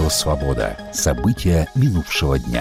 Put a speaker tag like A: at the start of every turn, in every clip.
A: Радио «Свобода». События минувшего дня.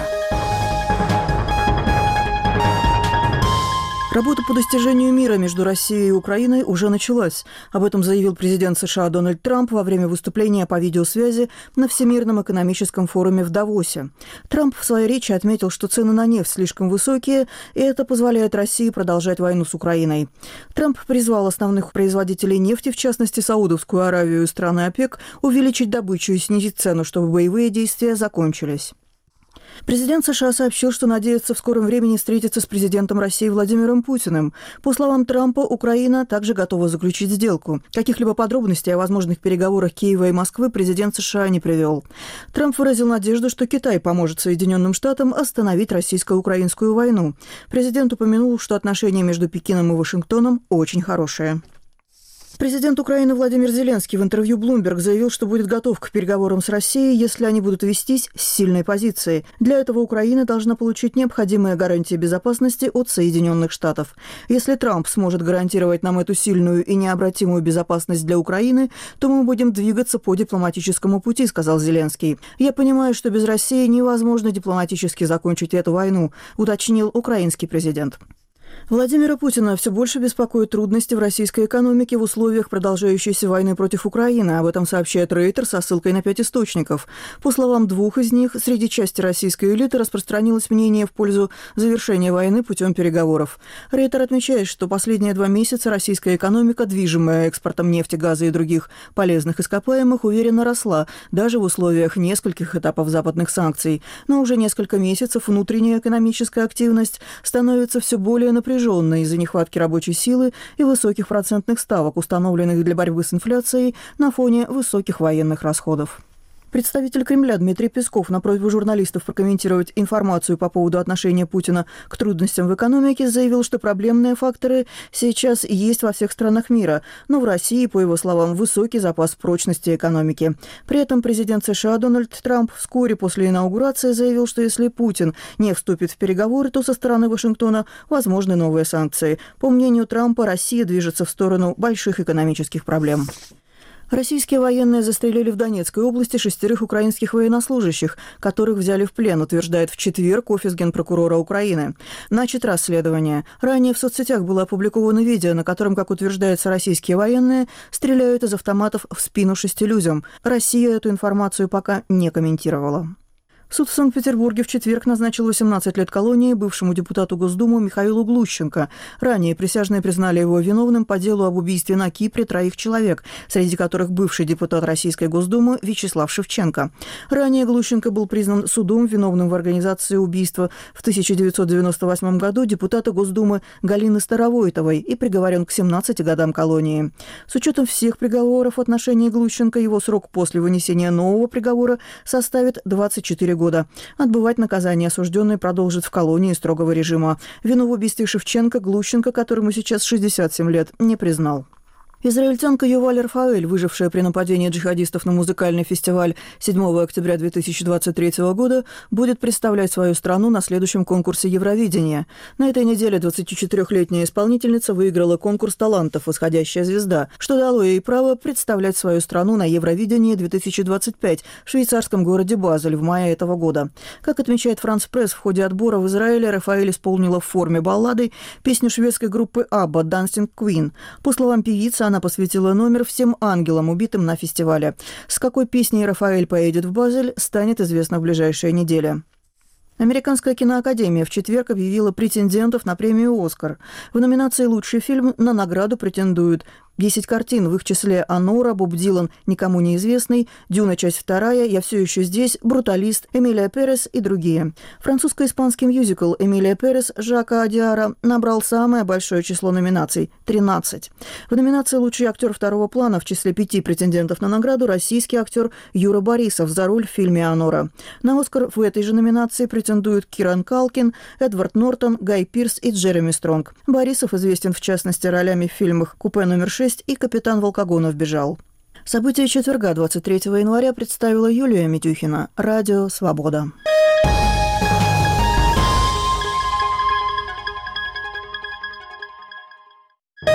B: Работа по достижению мира между Россией и Украиной уже началась. Об этом заявил президент США Дональд Трамп во время выступления по видеосвязи на Всемирном экономическом форуме в Давосе. Трамп в своей речи отметил, что цены на нефть слишком высокие, и это позволяет России продолжать войну с Украиной. Трамп призвал основных производителей нефти, в частности Саудовскую Аравию и страны ОПЕК, увеличить добычу и снизить цену, чтобы боевые действия закончились. Президент США сообщил, что надеется в скором времени встретиться с президентом России Владимиром Путиным. По словам Трампа, Украина также готова заключить сделку. Каких-либо подробностей о возможных переговорах Киева и Москвы президент США не привел. Трамп выразил надежду, что Китай поможет Соединенным Штатам остановить российско-украинскую войну. Президент упомянул, что отношения между Пекином и Вашингтоном очень хорошие. Президент Украины Владимир Зеленский в интервью Bloomberg заявил, что будет готов к переговорам с Россией, если они будут вестись с сильной позиции. Для этого Украина должна получить необходимые гарантии безопасности от Соединенных Штатов. Если Трамп сможет гарантировать нам эту сильную и необратимую безопасность для Украины, то мы будем двигаться по дипломатическому пути, сказал Зеленский. «Я понимаю, что без России невозможно дипломатически закончить эту войну», уточнил украинский президент. Владимира Путина все больше беспокоят трудности в российской экономике в условиях продолжающейся войны против Украины. Об этом сообщает Рейтер со ссылкой на 5 источников. По словам двух из них, среди части российской элиты распространилось мнение в пользу завершения войны путем переговоров. Рейтер отмечает, что последние 2 месяца российская экономика, движимая экспортом нефти, газа и других полезных ископаемых, уверенно росла, даже в условиях нескольких этапов западных санкций. Но уже несколько месяцев внутренняя экономическая активность становится все более напряженной из-за нехватки рабочей силы и высоких процентных ставок, установленных для борьбы с инфляцией на фоне высоких военных расходов. Представитель Кремля Дмитрий Песков на просьбу журналистов прокомментировать информацию по поводу отношения Путина к трудностям в экономике заявил, что проблемные факторы сейчас есть во всех странах мира, но в России, по его словам, высокий запас прочности экономики. При этом президент США Дональд Трамп вскоре после инаугурации заявил, что если Путин не вступит в переговоры, то со стороны Вашингтона возможны новые санкции. По мнению Трампа, Россия движется в сторону больших экономических проблем. Российские военные застрелили в Донецкой области 6 украинских военнослужащих, которых взяли в плен, утверждает в четверг офис генпрокурора Украины. Начат расследование. Ранее в соцсетях было опубликовано видео, на котором, как утверждается, российские военные стреляют из автоматов в спину 6 людям. Россия эту информацию пока не комментировала. Суд в Санкт-Петербурге в четверг назначил 18 лет колонии бывшему депутату Госдумы Михаилу Глущенко. Ранее присяжные признали его виновным по делу об убийстве на Кипре 3 человек, среди которых бывший депутат Российской Госдумы Вячеслав Шевченко. Ранее Глущенко был признан судом виновным в организации убийства в 1998 году депутата Госдумы Галины Старовойтовой и приговорен к 17 годам колонии. С учетом всех приговоров в отношении Глущенко, его срок после вынесения нового приговора составит 24 года. Отбывать наказание осужденный продолжит в колонии строгого режима. Вину в убийстве Шевченко Глущенко, которому сейчас 67 лет, не признал. Израильтянка Юваль Рафаэль, выжившая при нападении джихадистов на музыкальный фестиваль 7 октября 2023 года, будет представлять свою страну на следующем конкурсе Евровидения. На этой неделе 24-летняя исполнительница выиграла конкурс талантов «Восходящая звезда», что дало ей право представлять свою страну на Евровидении 2025 в швейцарском городе Базель в мае этого года. Как отмечает France Press, в ходе отбора в Израиле Рафаэль исполнила в форме баллады песню шведской группы ABBA «Dancing Queen». По словам певицы, она посвятила номер всем ангелам, убитым на фестивале. С какой песней Рафаэль поедет в Базель, станет известно в ближайшие недели. Американская киноакадемия в четверг объявила претендентов на премию «Оскар». В номинации «Лучший фильм» на награду претендуют 10 картин, в их числе «Анора», «Боб Дилан», «Никому неизвестный», «Дюна. Часть 2», «Я все еще здесь», «Бруталист», «Эмилия Перес» и другие. Французско-испанский мюзикл «Эмилия Перес» Жака Адиара набрал самое большое число номинаций – 13. В номинации «Лучший актер второго плана» в числе 5 претендентов на награду российский актер Юра Борисов за роль в фильме «Анора». На «Оскар» в этой же номинации претендуют Киран Калкин, Эдвард Нортон, Гай Пирс и Джереми Стронг. Борисов известен в частности ролями в фильмах «Купе номер 6» и «Капитан Волкогонов бежал». События четверга, 23 января, представила Юлия Митюхина. Радио «Свобода».